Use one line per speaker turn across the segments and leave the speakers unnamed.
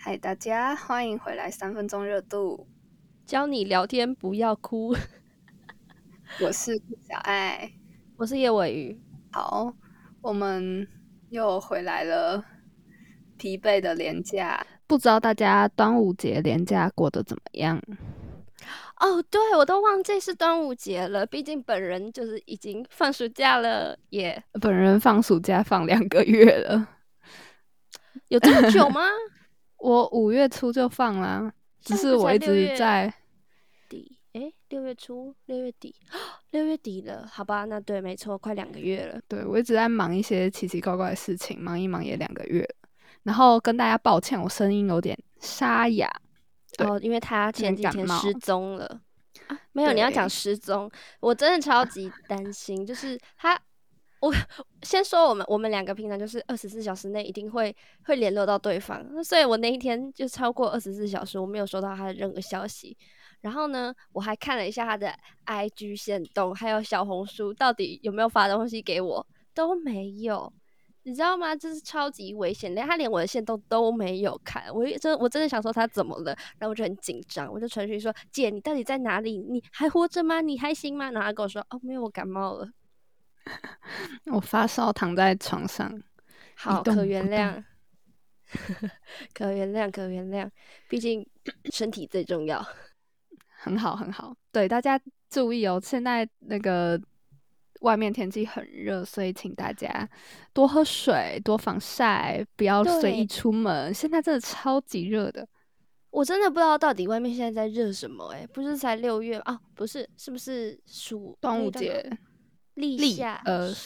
嗨，大家欢迎回来3分钟热度，
教你聊天不要哭。
我是顾小爱，
我是叶尾鱼。
好，我们又回来了，疲惫的连假，不知道大家端午节连假过得怎么样？
哦，对，我都忘记是端午节了，毕竟本人就是已经放暑假了耶。
本人放暑假放2个月了，
有这么久吗？
我5月初就放啦，只是我一直在
底，6月初6月底6月底了，好吧，那对，没错，快2个月了。
对，我一直在忙一些奇奇怪怪的事情，忙一忙也2个月了，然后跟大家抱歉，我声音有点沙哑。
哦，因为他前几天失踪了啊，没有，你要讲失踪，我真的超级担心，就是我先说我们2个平常就是24小时内一定会联络到对方，所以我那一天就超过24小时，我没有收到他的任何消息。然后呢，我还看了一下他的 IG 限动，还有小红书，到底有没有发东西给我，都没有。你知道吗？这是超级危险，他连我的限动都没有看，我真的想说他怎么了，然后我就很紧张，我就传讯说：“姐，你到底在哪里？你还活着吗？你还行吗？”然后他跟我说：“哦，没有，我感冒了，
我发烧，躺在床上。”
好，可原谅，可原谅，可原谅，毕竟身体最重要。
很好，很好。对，大家注意哦，现在那个外面天气很热，所以请大家多喝水，多防晒，不要随意出门。现在真的超级热的，
我真的不知道到底外面现在在热什么。不是才6月啊？不是，是不是
端午节？
立夏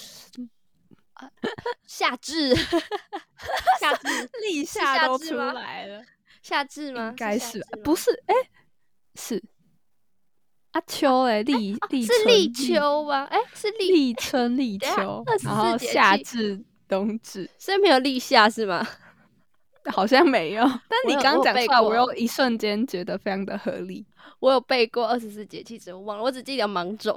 夏至夏至
立夏都出来了，
夏至吗？
应该是
不
是？是秋立
是立秋吗？
是立春立秋，然后夏至冬至，
所以没有立夏是吗？
好像没有，但你刚讲出来，我又一瞬间觉得非常的合理。
我有背过24节气，只我忘了，我只记得芒种。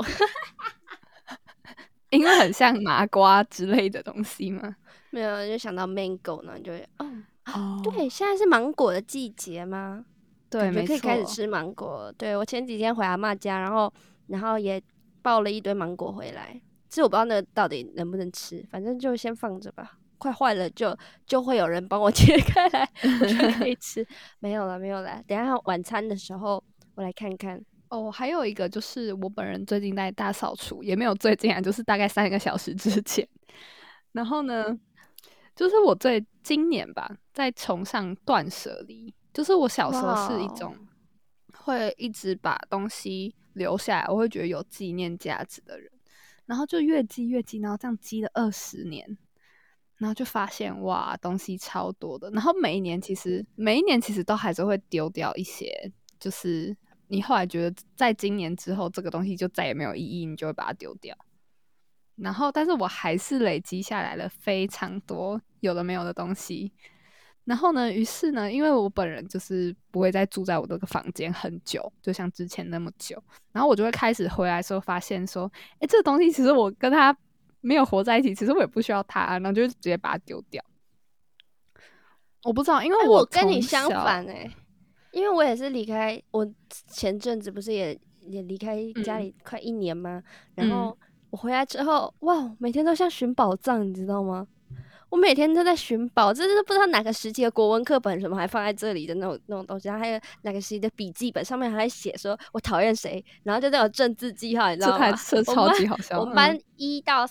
因为很像麻瓜之类的东西吗？
没有，就想到 mango 呢，就会对，现在是芒果的季节吗？
对，没错，
可以开始吃芒果。对，我前几天回阿嬷家，然后也抱了一堆芒果回来，其实我不知道那个到底能不能吃，反正就先放着吧。快坏了就会有人帮我切开来，我就可以吃。没有了，等一下晚餐的时候我来看看。
哦，还有一个就是我本人最近在大扫除，也没有最近啊，就是大概3个小时之前。然后呢，就是我今年吧，在崇尚断舍离。就是我小时候是一种会一直把东西留下来，我会觉得有纪念价值的人。然后就越积，然后这样积了20年，然后就发现哇，东西超多的。然后每一年其实都还是会丢掉一些，就是你后来觉得在今年之后这个东西就再也没有意义，你就会把它丢掉。然后但是我还是累积下来了非常多有的没有的东西。然后呢，于是呢，因为我本人就是不会再住在我这个房间很久，就像之前那么久，然后我就会开始回来的时候发现说，这个东西其实我跟他没有活在一起，其实我也不需要它，然后就直接把它丢掉。我不知道，因为
我跟你相反因为我也是离开，我前阵子不是也离开家里快1年吗？然后我回来之后，哇，每天都像寻宝藏，你知道吗？我每天都在寻宝，这是不知道哪个时期的国文课本什么还放在这里的那种东西，然后还有哪个时期的笔记本上面还写说我讨厌谁，然后就那种正字记号，你知道吗？
这超级好笑。
我们班1到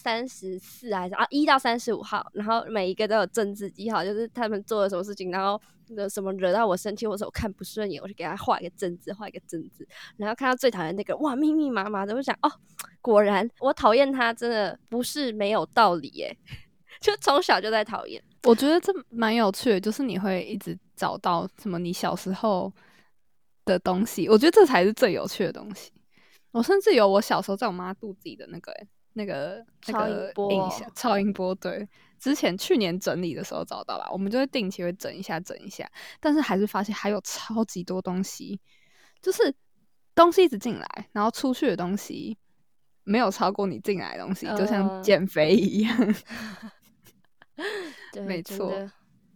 34还是1到35号，然后每一个都有正字记号，就是他们做了什么事情，然后什么惹到我生气，或者我看不顺眼，我就给他画一个正字，然后看到最讨厌那个，哇，密密麻麻的，我想果然我讨厌他真的不是没有道理耶。就从小就在讨厌，
我觉得这蛮有趣的，就是你会一直找到什么你小时候的东西，我觉得这才是最有趣的东西。我甚至有我小时候在我妈肚子里的那个印象，超音波，对，之前去年整理的时候找到吧，我们就会定期会整一下，但是还是发现还有超级多东西，就是东西一直进来，然后出去的东西没有超过你进来的东西，就像减肥一样。
对，
没错。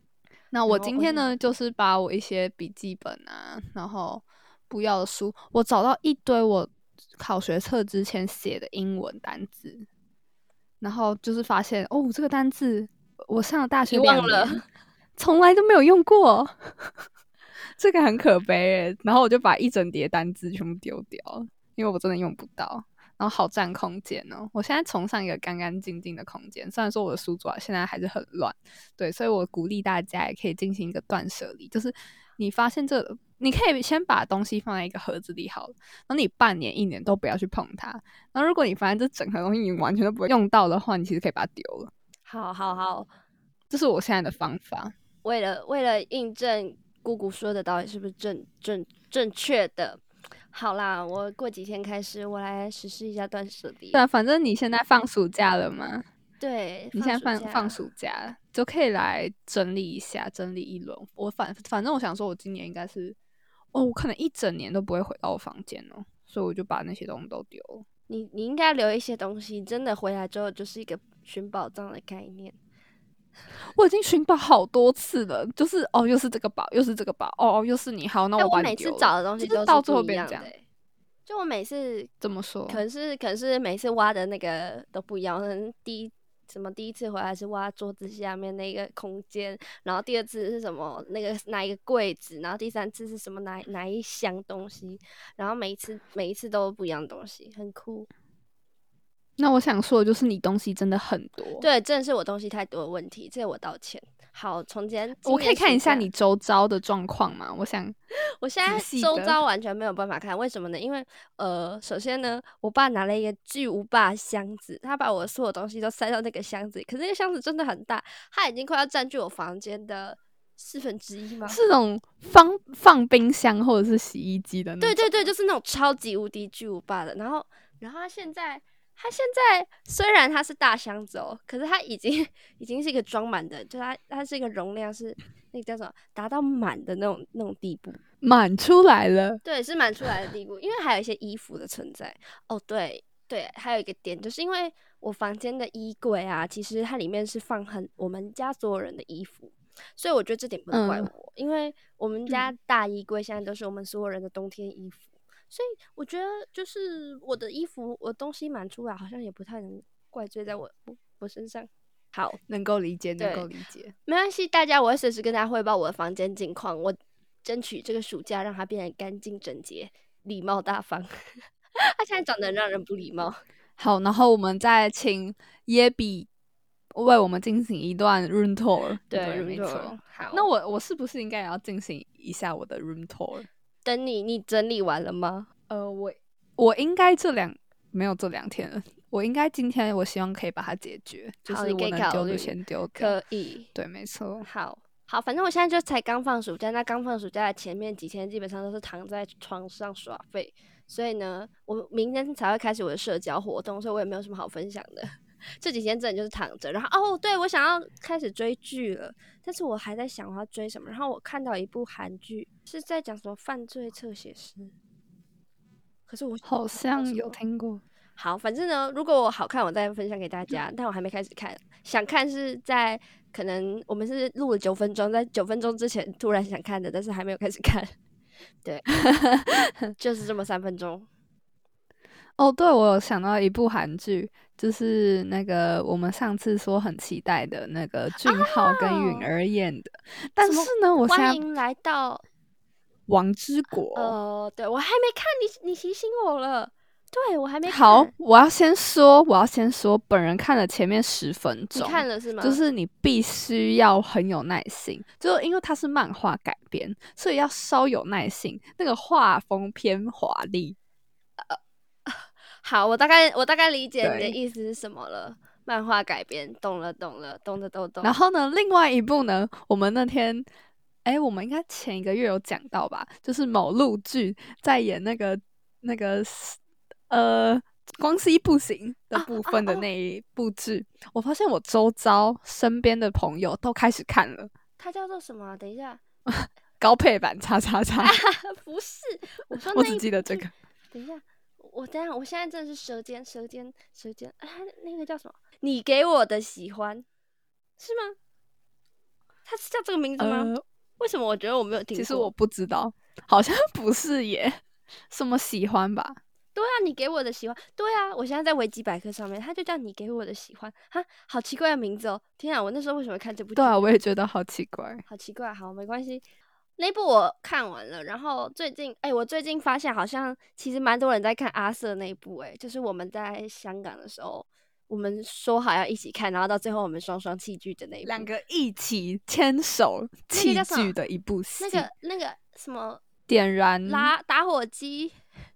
那我今天呢，就是把我一些笔记本啊，然后不要的书，我找到一堆我考学测之前写的英文单字，然后就是发现哦，这个单字我上了大学2年，从来都没有用过，这个很可悲耶。然后我就把一整叠单字全部丢掉，因为我真的用不到。然后好占空间哦！我现在崇尚一个干干净净的空间，虽然说我的书桌现在还是很乱，对，所以我鼓励大家也可以进行一个断舍离，就是你发现你可以先把东西放在一个盒子里好了，然后你半年1年都不要去碰它。然后如果你发现这整盒东西你完全都不会用到的话，你其实可以把它丢了。
好，
这是我现在的方法。
为了印证姑姑说的到底是不是正确的。好啦，我过几天开始，我来实施一下断舍离。
对啊，反正你现在放暑假了嘛，
对，
你现在放暑假就可以来整理一下，整理一轮。我反正我想说，我今年应该是我可能一整年都不会回到我房间哦，所以我就把那些东西都丢了。
你应该留一些东西，真的回来之后就是一个寻宝藏的概念。
我已经寻宝好多次了，就是又是这个宝，又是这个宝，又是你，好，那我把你丢了。
我每次找的东西都是
到最后
不一样的就我每次
怎么说？
可能是每次挖的那个都不一样。可能第一次回来是挖桌子下面那个空间，然后第二次是什么那个哪一个柜子，然后第三次是什么哪一箱东西，然后每一次都不一样的东西，很酷。
那我想说的就是你东西真的很多，
对，真的是我东西太多的问题，这我道歉。好，从今
我可以看一下你周遭的状况吗？我现
在周遭完全没有办法看，为什么呢？因为首先呢，我爸拿了一个巨无霸箱子，他把我所有东西都塞到那个箱子里，可是那个箱子真的很大，它已经快要占据我房间的1/4吗？
是那种放冰箱或者是洗衣机的那种。
对，就是那种超级无敌巨无霸的。然后他现在虽然它是大箱子哦，可是它已经是一个装满的，就它是一个容量是那个叫什么达到满的那种地步，
满出来了。
对，是满出来的地步，因为还有一些衣服的存在。哦，对，还有一个点就是因为我房间的衣柜啊，其实它里面是放我们家所有人的衣服，所以我觉得这点不能怪我，因为我们家大衣柜现在都是我们所有人的冬天衣服。所以我觉得，就是我的衣服，我东西满出来，好像也不太能怪罪在我身上。好，
能够理解，没
关系，大家我会随时跟大家汇报我的房间近况，我争取这个暑假让它变得干净整洁、礼貌大方。他现在长得让人不礼貌。
好，然后我们再请耶比为我们进行一段 room tour。
对，
没错。
好，
那我是不是应该也要进行一下我的 room tour？
等你整理完了吗？
我应该没有这2天了。我应该今天，我希望可以把它解决，就是我能丢就先丢掉。
可以，
对，没错。
好，反正我现在就才刚放暑假，那刚放暑假的前面几天基本上都是躺在床上耍废，所以呢，我明天才会开始我的社交活动，所以我也没有什么好分享的。这几天真的就是躺着，然后对，我想要开始追剧了，但是我还在想我要追什么。然后我看到一部韩剧是在讲什么犯罪侧写师，可是我
好像有听过。
好，反正呢，如果我好看，我再分享给大家。但我还没开始看，想看是在可能我们是录了9分钟，在9分钟之前突然想看的，但是还没有开始看。对，就是这么3分钟。
哦，对，我有想到一部韩剧，就是那个我们上次说很期待的那个俊浩跟允儿演的，但是呢，我现在
欢迎来到
王之国。
对，我还没看，你提醒我了。对，我还没看。
好，我要先说，本人看了前面10分钟，
你看了是吗？
就是你必须要很有耐心，就因为它是漫画改编，所以要稍有耐心。那个画风偏华丽。
好，我大概理解你的意思是什么了。漫画改编，懂了，懂的都懂。
然后呢，另外一部呢，我们那天，我们应该前1个月有讲到吧，就是某陆剧在演那个光是一部行的部分的那一部剧，我发现我周遭身边的朋友都开始看了。
它叫做什么？等一下，
高配版叉叉叉。
不是，我说
我只记得这个。
等一下，我现在真的是舌尖，那个叫什么？你给我的喜欢是吗？ 他是叫这个名字吗？为什么我觉得我没有听过？
其实我不知道，好像不是耶。什么喜欢吧？
对啊，你给我的喜欢，对啊，我现在在维基百科上面，他就叫你给我的喜欢，哈，好奇怪的名字哦！天啊，我那时候为什么会看这部剧？
对啊，我也觉得好奇怪，
好奇怪。好，没关系，那部我看完了。然后最近，我最近发现好像其实蛮多人在看阿瑟那一部，就是我们在香港的时候，我们说好要一起看，然后到最后我们双双弃剧的那一部，
两个一起牵手弃剧的一部戏。
那个什么
点燃
打火机。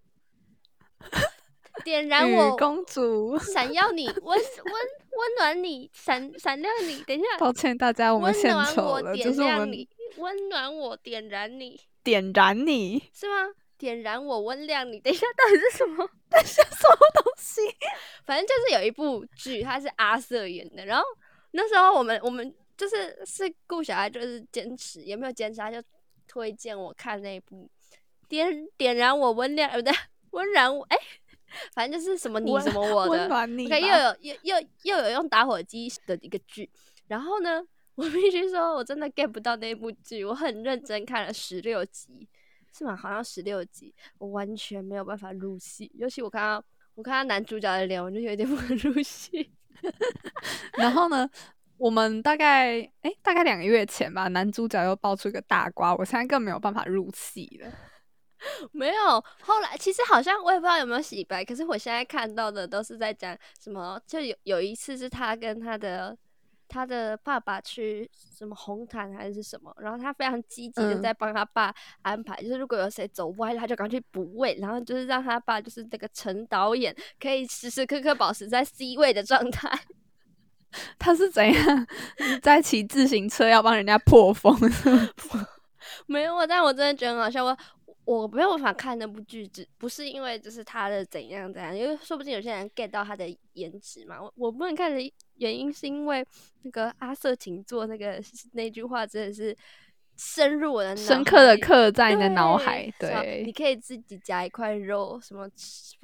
点燃我
公主，
闪耀你，温暖你，闪亮你。等一下，
抱歉大家，我们献丑了，
点亮你，温暖我，点燃你，
点燃你
是吗？点燃我，温亮你。等一下，到底是什么？
等一下，什么东西？
反正就是有一部剧，它是阿瑟演的。然后那时候我们就是顾小爱，就是坚持，也没有坚持，他就推荐我看那一部点燃我，温亮，不对，温燃我，反正就是什么你什么我的，
温暖你。
又有用打火机的一个剧。然后呢，我必须说，我真的 get 不到那部剧。我很认真看了16集，是吗？好像16集，我完全没有办法入戏。尤其我看到男主角的脸，我就有点不能入戏。
然后呢，我们大概2个月前吧，男主角又爆出一个大瓜，我现在更没有办法入戏了。
没有，后来其实好像我也不知道有没有洗白，可是我现在看到的都是在讲什么，就有一次是他跟他的爸爸去什么红毯还是什么，然后他非常积极的在帮他爸安排，就是如果有谁走歪了，他就赶快去补位，然后就是让他爸就是那个陈导演可以时时刻刻保持在 C 位的状态。
他是怎样在骑自行车要帮人家破风？
没有，但我真的觉得很好笑。我没有办法看那部剧，不是因为就是他的怎样，因为说不定有些人 get 到他的颜值嘛。我不能看的原因是因为那个阿瑟请坐那句话真的是深入我的脑海，
深刻的刻在你的脑海。对，
你可以自己夹一块肉，什么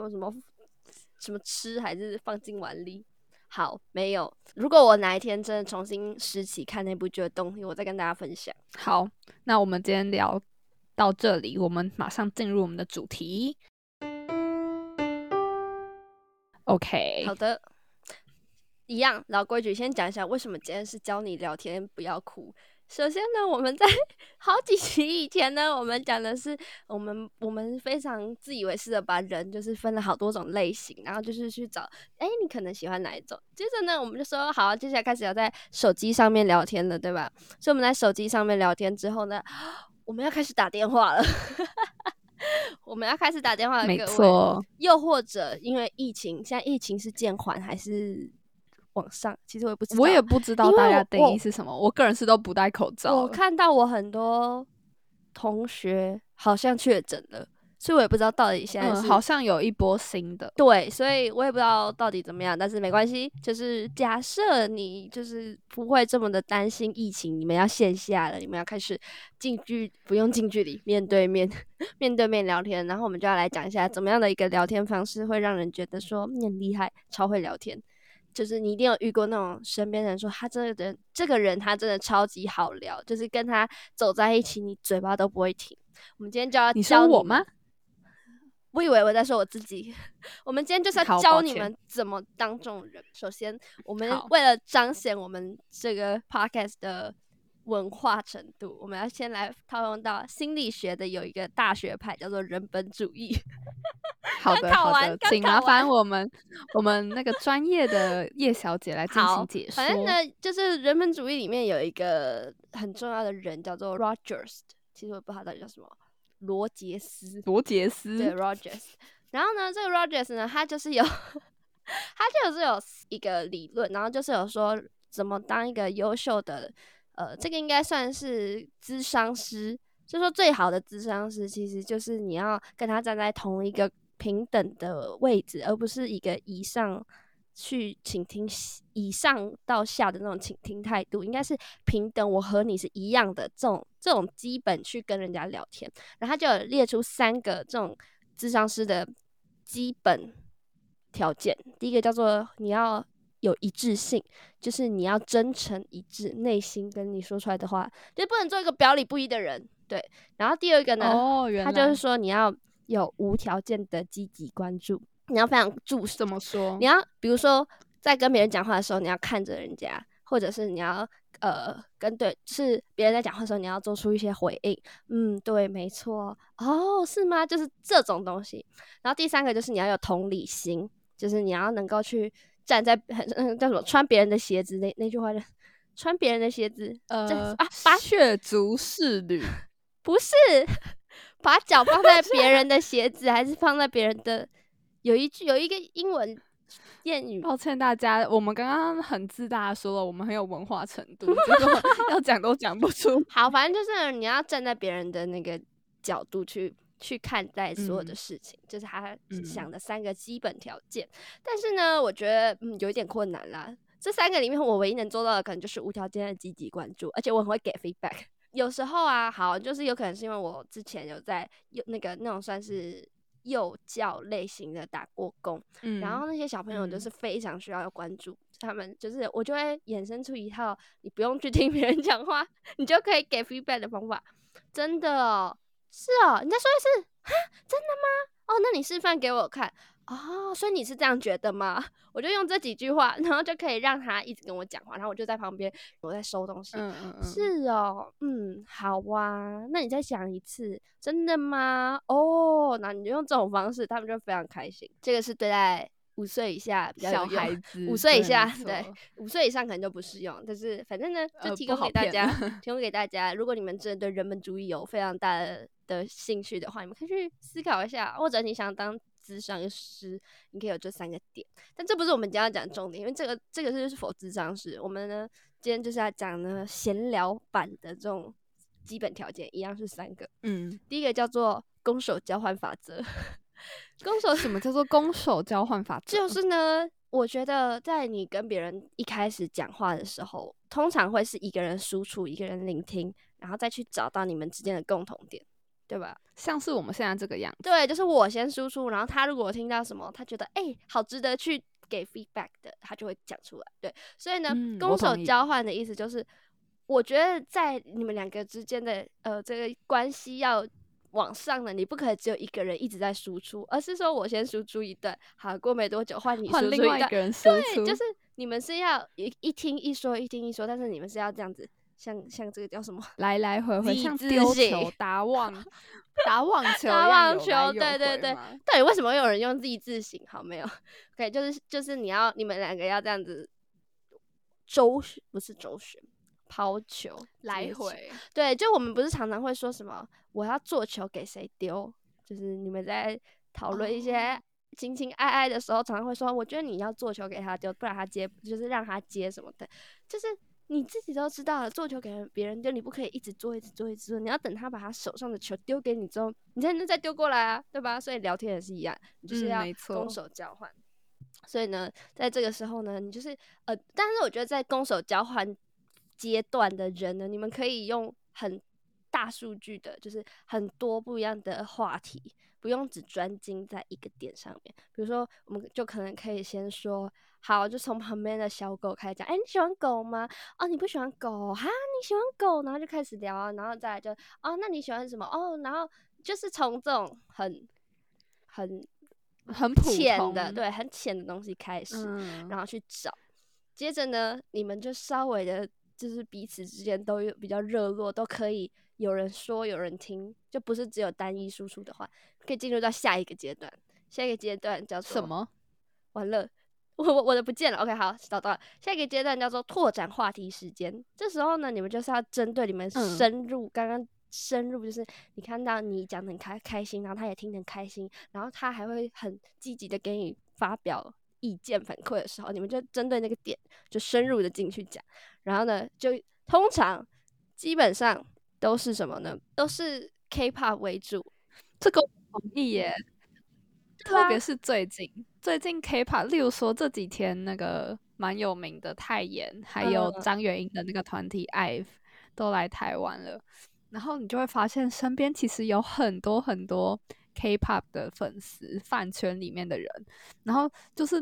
吃还是放进碗里。好，没有。如果我哪一天真的重新拾起看那部剧的动力，我再跟大家分享。
好，那我们今天聊到这里，我们马上进入我们的主题。OK，
好的，一样老规矩，先讲一下为什么今天是教你聊天不要哭。首先呢，我们在好几集以前呢，我们讲的是我们非常自以为是的把人就是分了好多种类型，然后就是去找你可能喜欢哪一种。接着呢，我们就说好，接下来开始要在手机上面聊天了，对吧？所以我们在手机上面聊天之后呢，我们要开始打电话了。我们要开始打电话了，
没错。
又或者因为疫情，现在疫情是渐缓还是往上？其实我也不知道，
我也不知道大家定义是什么。我个人是都不戴口罩。
我看到我很多同学好像确诊了，所以我也不知道到底现在是
好像有一波新的。
对，所以我也不知道到底怎么样，但是没关系，就是假设你就是不会这么的担心疫情，你们要线下了，你们要开始不用近距离，面对面聊天，然后我们就要来讲一下怎么样的一个聊天方式会让人觉得说你很厉害，超会聊天。就是你一定有遇过那种身边人说他这个人他真的超级好聊，就是跟他走在一起，你嘴巴都不会停。我们今天就要教
你说我吗？
我以为我在说我自己。我们今天就是要教你们怎么当这种人。首先，我们为了彰显我们这个 podcast 的文化程度，我们要先来套用到心理学的有一个大学派叫做人本主义。
好的，请麻烦我们那个专业的叶小姐来进行解说。
反正呢，就是人本主义里面有一个很重要的人叫做 Rogers， 其实我不知道他到底叫什么，罗杰斯，对 Rogers。然后呢，这个 Rogers 呢，他就是有一个理论，然后就是有说怎么当一个优秀的这个应该算是咨商师。就说最好的咨商师其实就是你要跟他站在同一个平等的位置，而不是一个以上去倾听以上到下的那种倾听态度，应该是平等，我和你是一样的这种基本去跟人家聊天。然后他就有列出3个这种咨商师的基本条件。第一个叫做你要有一致性，就是你要真诚一致，内心跟你说出来的话，就不能做一个表里不一的人。对，然后第二个呢，他就是说你要有无条件的积极关注，你要非常注视。
怎么说？
你要比如说在跟别人讲话的时候，你要看着人家，或者是你要就是别人在讲话的时候，你要做出一些回应。对，没错。哦，是吗？就是这种东西。然后第三个就是你要有同理心，就是你要能够去站在叫什么穿别人的鞋子那句话就穿别人的鞋子，
血足适履，
不是把脚放在别人的鞋子，还是放在别人的？有一个英文谚语，
抱歉大家，我们刚刚很自大的说了我们很有文化程度，结果要讲都讲不出。
好，反正就是你要站在别人的那个角度去看待所有的事情，就是他想的3个基本条件。但是呢，我觉得有一点困难啦。这3个里面，我唯一能做到的可能就是无条件的积极关注，而且我很会给 feedback。有时候啊，好，就是有可能是因为我之前有在那种算是幼教类型的打过工，然后那些小朋友就是非常需要关注，他们就是我就会衍生出一套你不用去听别人讲话，你就可以给 feedback 的方法。真的哦，是哦，你再说一次哈，真的吗？哦，那你示范给我看。哦，所以你是这样觉得吗？我就用这几句话，然后就可以让他一直跟我讲话，然后我就在旁边，我在收东西。是哦，好啊，那你再讲一次，真的吗？哦，那你就用这种方式，他们就非常开心。这个是对待5岁以下比较有用，
小孩子
5岁以下对，5岁以上可能就不适用。但是反正呢，就提供给大家，提供给大家。如果你们真的对人本主义有非常大的兴趣的话，你们可以去思考一下，或者你想当咨商师，你可以有这3个点。但这不是我们今天要讲的重点，因为这个是否咨商师，我们呢今天就是要讲呢闲聊版的这种基本条件，一样是3个。第一个叫做攻守交换法则。
什么叫做攻守交换法则？
就是呢，我觉得在你跟别人一开始讲话的时候，通常会是一个人输出，一个人聆听，然后再去找到你们之间的共同点，对吧？
像是我们现在这个样子。
对，就是我先输出，然后他如果听到什么，他觉得好值得去给 feedback 的，他就会讲出来。对，所以呢，攻守交换的意思就是，我觉得在你们2个之间的这个关系要往上的，你不可以只有一个人一直在输出，而是说我先输出一段，好，过没多久换你输出一段，
换另外一个人输出。
对，就是你们是要一听一说，一听一说，但是你们是要这样子，像这个叫什么，
来来回回，像丢球、打网球，对，
到底为什么有人用 Z 字形？好，没有 ，OK， 就是你们2个要这样子不是周旋。抛球
来回，
对，就我们不是常常会说什么我要做球给谁丢，就是你们在讨论一些情情爱爱的时候，常常会说我觉得你要做球给他丢，不然他接，就是让他接什么的，就是你自己都知道了，做球给别人丢，你不可以一直做，你要等他把他手上的球丢给你之后，你才能再丢过来啊，对吧？所以聊天也是一样，你就是要攻守交换。所以呢，在这个时候呢，你就是但是我觉得在攻守交换阶段的人呢，你们可以用很大数据的，就是很多不一样的话题，不用只专精在一个点上面。比如说，我们就可能可以先说，好，就从旁边的小狗开始讲，你喜欢狗吗？哦，你不喜欢狗哈？你喜欢狗，然后就开始聊啊，然后再来就那你喜欢什么？哦，然后就是从这种很浅的，对，很浅的东西开始，然后去找。接着呢，你们就稍微的，就是彼此之间都有比较热络，都可以有人说有人听，就不是只有单一输出的话，可以进入到下一个阶段。下一个阶段叫做
什么？
完了，我的不见了。OK， 好，找到了。下一个阶段叫做拓展话题时间。这时候呢，你们就是要针对你们深入，刚刚深入就是你看到你讲得很开心，然后他也听得很开心，然后他还会很积极的给你发表意见反馈的时候，你们就针对那个点就深入的进去讲。然后呢，就通常基本上都是什么呢？都是 K-pop 为主。
这个我同意耶。特别是最近 K-pop， 例如说这几天那个蛮有名的泰妍，还有张元英的那个团体 IVE 都来台湾了，然后你就会发现身边其实有很多很多 K-pop 的粉丝饭圈里面的人，然后就是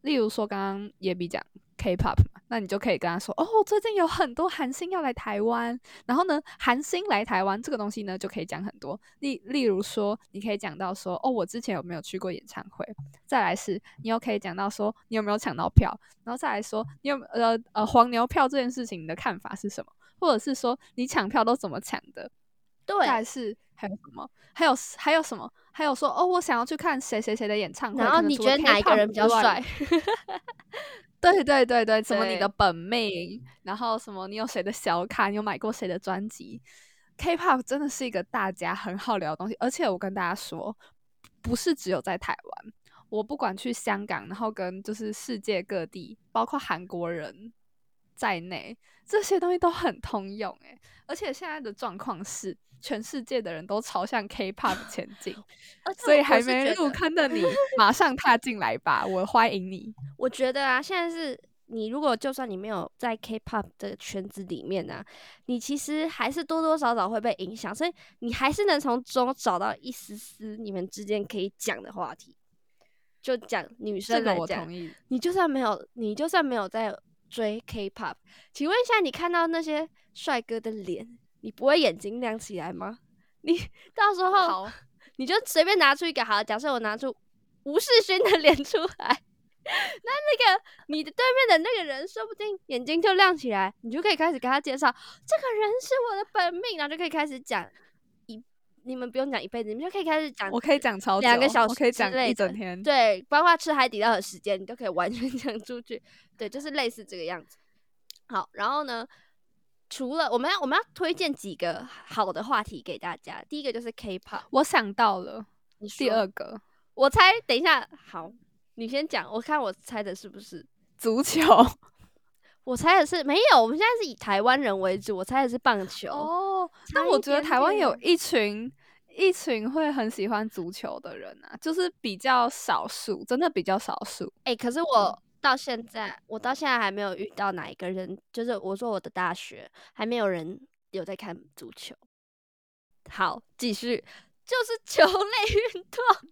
例如说刚刚也比讲 K-pop 嘛，那你就可以跟他说哦，最近有很多韩星要来台湾，然后呢，韩星来台湾这个东西呢就可以讲很多。例如说，你可以讲到说哦，我之前有没有去过演唱会？再来是你又可以讲到说你有没有抢到票，然后再来说你有黄牛票这件事情你的看法是什么？或者是说你抢票都怎么抢的？
对，
再来是还有什么？还有什么？还有说哦，我想要去看谁谁谁的演唱会，
然后你觉得哪一个人比较帅？
对对对对，什么你的本命，然后什么你有谁的小卡，你有买过谁的专辑 ？K-pop 真的是一个大家很好聊的东西，而且我跟大家说，不是只有在台湾，我不管去香港，然后跟就是世界各地，包括韩国人在内，这些东西都很通用诶。而且现在的状况是，全世界的人都朝向 K-pop 前进，所以还没入坑的你，马上踏进来吧，我欢迎你。
我觉得啊，现在是你如果就算你没有在 K-pop 的圈子里面啊，你其实还是多多少少会被影响，所以你还是能从中找到一丝丝你们之间可以讲的话题。就讲女生来讲，你就算没有在追 K-pop， 请问一下，你看到那些帅哥的脸，你不会眼睛亮起来吗？你到时候你就随便拿出一个好，假设我拿出吴世勋的脸出来，那个你的对面的那个人，说不定眼睛就亮起来，你就可以开始跟他介绍，这个人是我的本命，然后就可以开始讲你们不用讲一辈子，你们就可以开始讲，
我可以讲超久，
2个小时，
我可以讲一整天，
对，包括吃海底捞的时间，你都可以完全讲出去，对，就是类似这个样子。好，然后呢，除了我们要推荐几个好的话题给大家，第一个就是 K-pop，
我想到了，第二个，
我猜，等一下，好，你先讲，我看我猜的是不是
足球。
我猜的是没有，我们现在是以台湾人为主，我猜的是棒球。
哦，但我觉得台湾有一群会很喜欢足球的人啊，就是比较少数，真的比较少数。
可是我到现在还没有遇到哪一个人，就是我说我的大学还没有人有在看足球。好，继续，就是球类运动。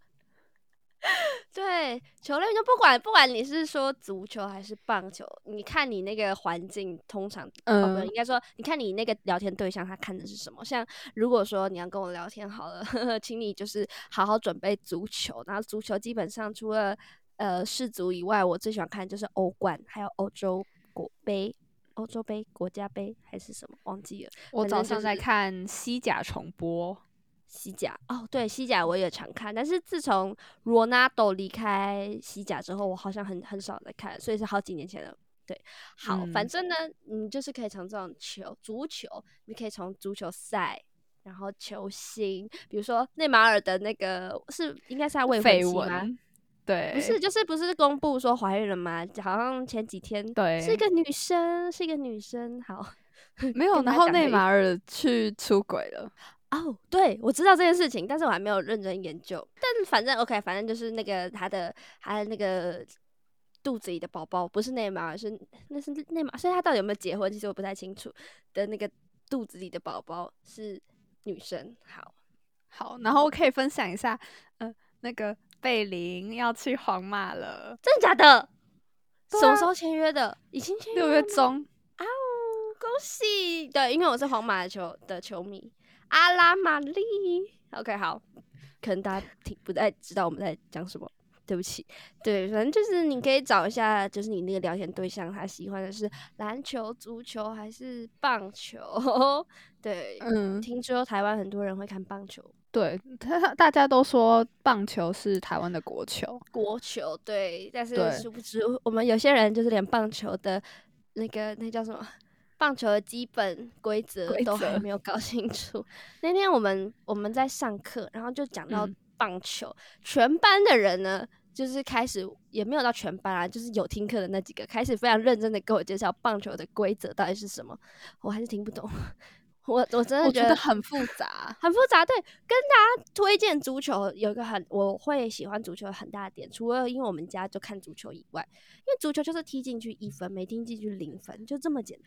对，球类运动不管你是说足球还是棒球，你看你那个环境，通常应该说你看你那个聊天对象他看的是什么。像如果说你要跟我聊天好了，请你就是好好准备足球，然后足球基本上除了世足以外，我最喜欢看的就是欧冠，还有欧洲杯、国家杯还是什么忘记了。
我早上在看西甲重播。
西甲对，西甲我也常看，但是自从罗纳多离开西甲之后，我好像很少在看，所以是好几年前了。对，好，反正呢，你就是可以从这种足球，你可以从足球赛，然后球星，比如说内马尔的那个应该是他未婚妻吗？
对，
不是公布说怀孕了吗？好像前几天，
对，
是一个女生，好，
没有，然后内马尔去出轨了。
对，我知道这件事情，但是我还没有认真研究。但反正 OK， 反正就是那个他的那个肚子里的宝宝不是内马尔，那是内马尔，所以他到底有没有结婚，其实我不太清楚。的那个肚子里的宝宝是女生。
好，然后我可以分享一下，那个贝林要去皇马了，
真的假的？什么时候签约的？已经签约了
6月中。
恭喜！对，因为我是皇马的球迷。阿拉玛丽 ，OK， 好，可能大家不太知道我们在讲什么，对不起。对，反正就是你可以找一下，就是你那个聊天对象他喜欢的是篮球、足球还是棒球？对，听说台湾很多人会看棒球。
对，大家都说棒球是台湾的国球。
对，但是殊不知我们有些人就是连棒球的那叫什么？棒球的基本规则都还没有搞清楚。那天我们在上课，然后就讲到棒球，全班的人呢，就是开始也没有到全班啊，就是有听课的那几个，开始非常认真的跟我介绍棒球的规则到底是什么，我还是听不懂。我真的觉得
很复杂，
很复杂。对，跟大家推荐足球有一个我会喜欢足球的很大的点，除了因为我们家就看足球以外，因为足球就是踢进去1分，没踢进去0分，就这么简单。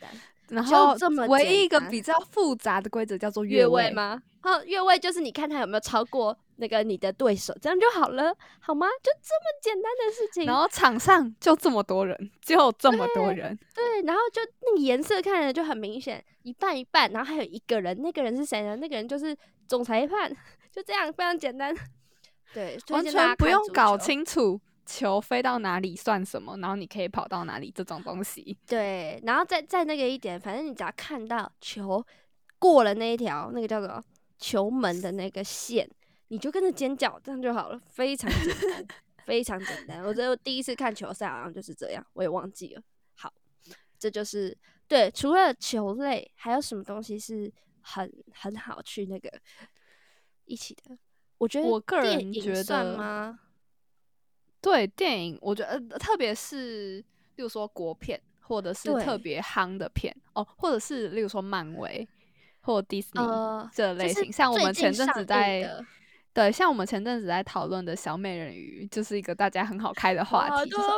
然后
就这么
唯一一个
简单
比较复杂的规则叫做
越
位
位吗？越位就是你看他有没有超过那个你的对手，这样就好了，好吗？就这么简单的事情。
然后场上就这么多人，就这么多人，
对，然后就那个颜色看着就很明显，一半一半，然后还有一个人，那个人是谁呢？那个人就是总裁判，就这样，非常简单。对，
完全不用搞清楚球飞到哪里算什么，然后你可以跑到哪里这种东西。
对，然后再那个一点，反正你只要看到球过了那一条那个叫做球门的那个线，你就跟着尖叫，这样就好了，非常简单，非常简单。我觉得我第一次看球赛好像就是这样，我也忘记了。好，这就是对。除了球类，还有什么东西是很好去那个一起的？我觉得
我个人觉得
算吗？
对，电影我觉得特别是例如说国片，或者是特别夯的片哦，或者是例如说漫威或迪士尼这类型，像我们前阵子对，像我们前阵子在讨论的小美人鱼，就是一个大家很好开的话题，就是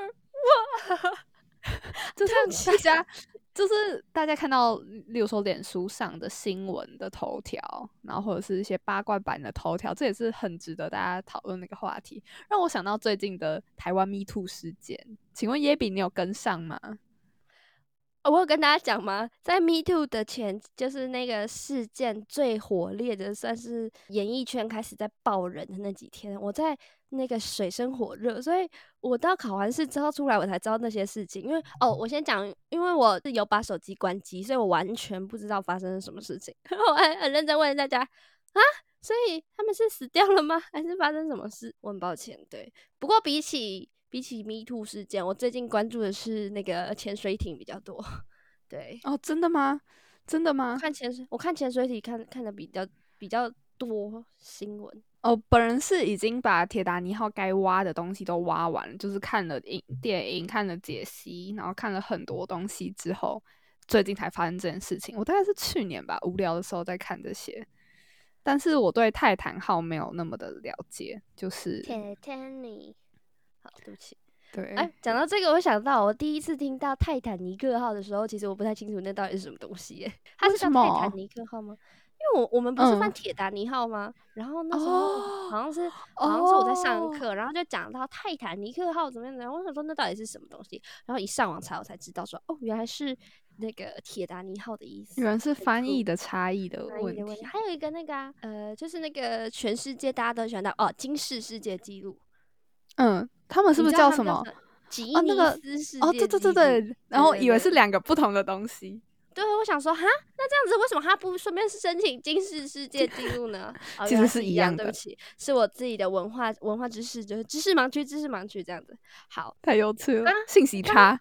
就像大家看到，例如说脸书上的新闻的头条，然后或者是一些八卦版的头条，这也是很值得大家讨论的一个话题。让我想到最近的台湾 Me Too 事件，请问耶比你有跟上吗？
我有跟大家讲吗？在 Me Too 的前，就是那个事件最火烈的，算是演艺圈开始在爆人的那几天，我在那个水深火热，所以我到考完试之后出来，我才知道那些事情。因为我先讲，因为我是有把手机关机，所以我完全不知道发生了什么事情。我还很认真问大家啊，所以他们是死掉了吗？还是发生什么事？我很抱歉，对。不过比起 Me Too 事件，我最近关注的是那个潜水艇比较多。对
哦，真的吗？真的吗？
我看潜水艇看的比较多新闻。
哦，本人是已经把铁达尼号该挖的东西都挖完了，就是看了电影，看了解析，然后看了很多东西之后，最近才发生这件事情。我大概是去年吧，无聊的时候在看这些。但是我对泰坦号没有那么的了解，就是
Titanic。好，对不起。
对，
讲到这个，我想到我第一次听到泰坦尼克号的时候，其实我不太清楚那到底是什么东西耶。它是叫泰坦尼克号吗？因为我们不是翻铁达尼号吗？然后那时候好像是我在上课，然后就讲到泰坦尼克号怎么样怎么样。我想说那到底是什么东西？然后一上网查，我才知道说原来是那个铁达尼号的意思。
原来是翻译的差异的问题。
还有一个那个就是那个全世界大家都喜欢到吉尼斯世界纪录。
他们是不是叫什么
吉尼斯世界纪录？
对，然后以为是两个不同的东西。
对，我想说，哈，那这样子为什么他不顺便申请金氏世界纪录呢？
其实是一样的。
对不起，是我自己的文化知识，就是知识盲区这样子。好，
太有趣了，信息差。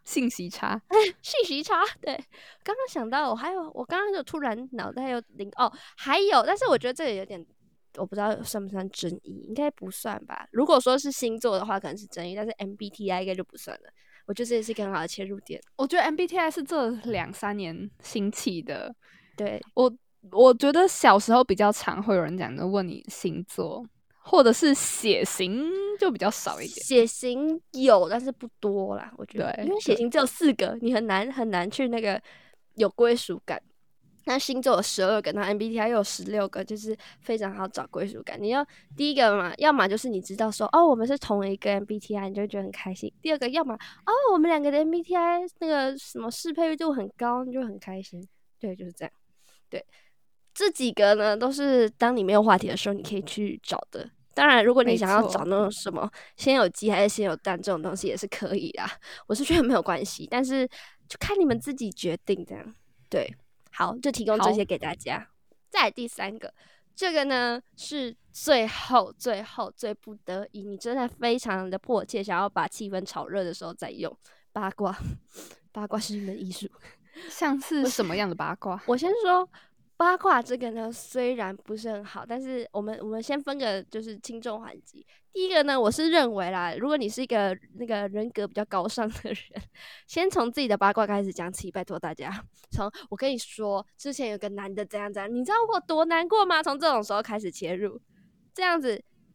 对，刚刚想到我刚刚就突然脑袋有还有，但是我觉得这个有点，我不知道算不算争议，应该不算吧。如果说是星座的话，可能是争议，但是 MBTI 应该就不算了。我觉得这也是一个很好的切入点。
我觉得 MBTI 是这2-3年兴起的。
对，
我觉得小时候比较常会有人讲的问你星座，或者是血型就比较少一点。
血型有，但是不多啦，我觉得。因为血型只有4个，你很难去那个有归属感。那星座有12个，那 MBTI 又有16个，就是非常好找归属感。你要第一个嘛，要么就是你知道说我们是同一个 MBTI， 你就会觉得很开心。第二个，要么我们2个的 MBTI 那个什么适配度很高，你就很开心。对，就是这样。对，这几个呢都是当你没有话题的时候你可以去找的。当然，如果你想要找那种什么先有鸡还是先有蛋这种东西也是可以啦，我是觉得没有关系，但是就看你们自己决定这样。对。好，就提供这些给大家。再来第3个，这个呢是最后最不得已，你真的非常的迫切想要把气氛炒热的时候再用八卦。八卦是一门艺术。
像是什么样的八卦？
我先说八卦这个呢，虽然不是很好，但是我们先分个就是轻重缓急。第一个呢，我是认为啦，如果你是一个那个人格比较高尚的人，先从自己的八卦开始讲起，拜托大家。我跟你说，之前有个男的怎样怎样，你知道我多难过吗？从这种时候开始切入，这样子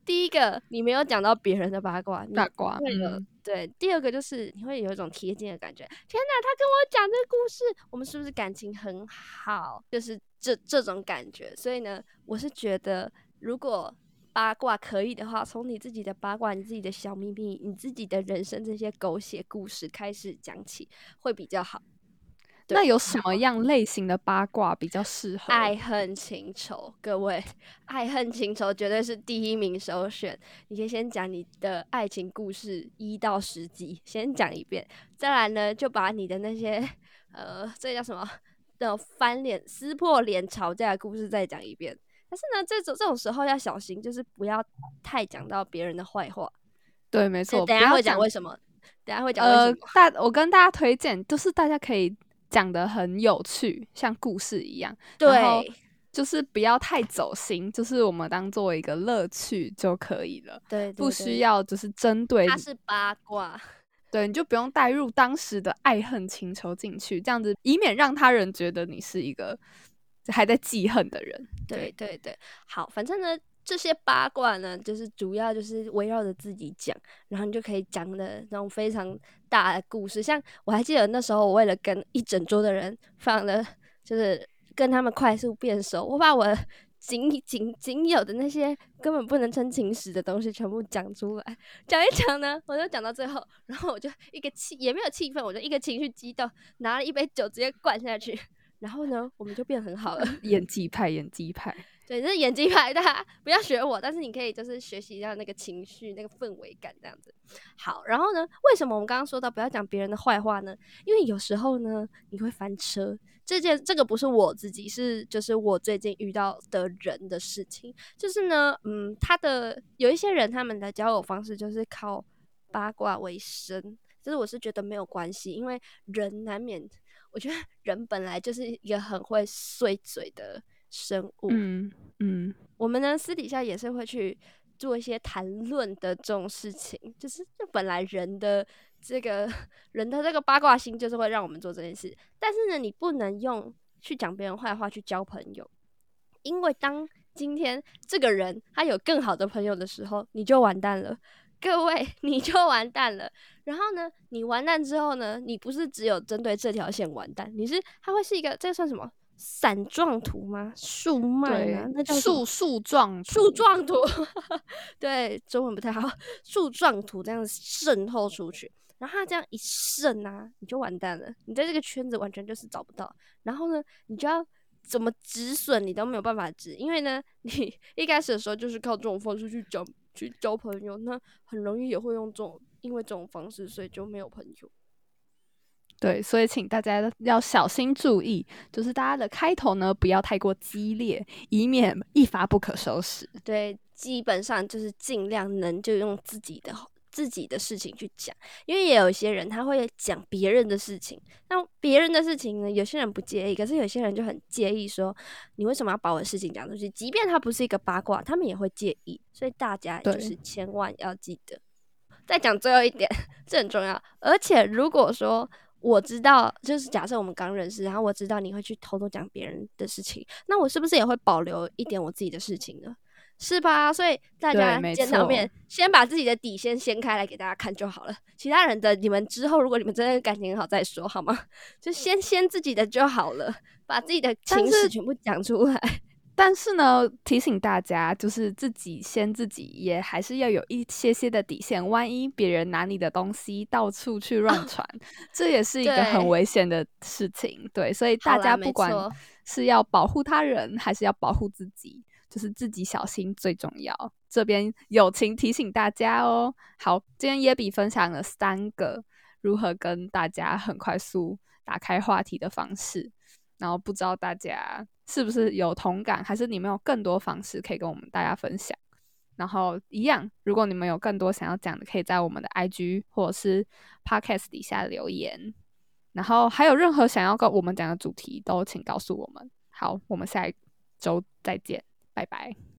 第一个你没有讲到别人的八卦，你
八卦，
会有对。第二个就是你会有一种贴近的感觉，天哪，他跟我讲这个故事，我们是不是感情很好？就是这种感觉。所以呢，我是觉得如果八卦可以的话，从你自己的八卦、你自己的小秘密、你自己的人生这些狗血故事开始讲起，会比较好。
那有什么样类型的八卦比较适合？
爱恨情仇，各位，爱恨情仇绝对是第一名首选。你可以先讲你的爱情故事1到10集，先讲一遍。再来呢，就把你的那些这叫什么的翻脸、撕破脸、吵架的故事再讲一遍。但是呢，这种时候要小心，就是不要太讲到别人的坏话。
对，没错。
等一下会讲为什么。等一下会讲为什么。
我跟大家推荐，就是大家可以讲得很有趣，像故事一样。
对，
就是不要太走心，就是我们当做一个乐趣就可以了。
对，
不需要就是针对。
它是八卦。
对，你就不用带入当时的爱恨情仇进去，这样子以免让他人觉得你是一个还在记恨的人。
对，好，反正呢，这些八卦呢，就是主要就是围绕着自己讲，然后你就可以讲的那种非常大的故事。像我还记得那时候，我为了跟一整桌的人放的，就是跟他们快速变熟，我把我仅有的那些根本不能称情史的东西全部讲出来，讲一讲呢，我就讲到最后，然后我就也没有气氛，我就一个情绪激动，拿了一杯酒直接灌下去，然后呢，我们就变很好了。
演技派。
对，这是演技派，大家不要学我，但是你可以就是学习一下那个情绪、那个氛围感这样子。好，然后呢，为什么我们刚刚说到不要讲别人的坏话呢？因为有时候呢，你会翻车。这个不是我自己，就是我最近遇到的人的事情。就是呢，有一些人他们的交友方式就是靠八卦为生，就是我是觉得没有关系，因为人难免，我觉得人本来就是一个很会碎嘴的生物。我们呢私底下也是会去做一些谈论的这种事情，就是本来人的这个八卦心就是会让我们做这件事，但是呢，你不能用去讲别人坏话去交朋友，因为当今天这个人他有更好的朋友的时候，你就完蛋了。各位，你就完蛋了。然后呢，你完蛋之后呢，你不是只有针对这条线完蛋，它会是一个，这个算什么？伞状图吗？树脉吗？那叫
树状
图。对，中文不太好。树状图这样渗透出去，然后它这样一渗啊，你就完蛋了。你在这个圈子完全就是找不到。然后呢，你就要怎么止损，你都没有办法止，因为呢，你一开始的时候就是靠这种方式去交朋友，那很容易也会因为这种方式，所以就没有朋友。
对，所以请大家要小心注意，就是大家的开头呢不要太过激烈，以免一发不可收拾。
对，基本上就是尽量能就用自己的事情去讲，因为也有一些人他会讲别人的事情，那别人的事情呢，有些人不介意，可是有些人就很介意说你为什么要把我的事情讲出去，即便它不是一个八卦，他们也会介意，所以大家就是千万要记得。再讲最后一点，这很重要，而且如果说我知道，就是假设我们刚认识，然后我知道你会去偷偷讲别人的事情，那我是不是也会保留一点我自己的事情呢？是吧？所以大家见到面，先把自己的底先掀开来给大家看就好了。其他人的，你们之后如果你们真的感情很好再说，好吗？就先自己的就好了，把自己的情史全部讲出来。
但是呢，提醒大家，就是自己也还是要有一些的底线。万一别人拿你的东西到处去乱传，这也是一个很危险的事情。对，所以大家不管是要保护他人，还是要保护自己，就是自己小心最重要。这边友情提醒大家哦。好，今天耶比分享了3个如何跟大家很快速打开话题的方式。然后不知道大家是不是有同感，还是你们有更多方式可以跟我们大家分享。然后一样，如果你们有更多想要讲的，可以在我们的 IG 或者是 Podcast 底下留言。然后还有任何想要跟我们讲的主题，都请告诉我们。好，我们下一周再见，拜拜。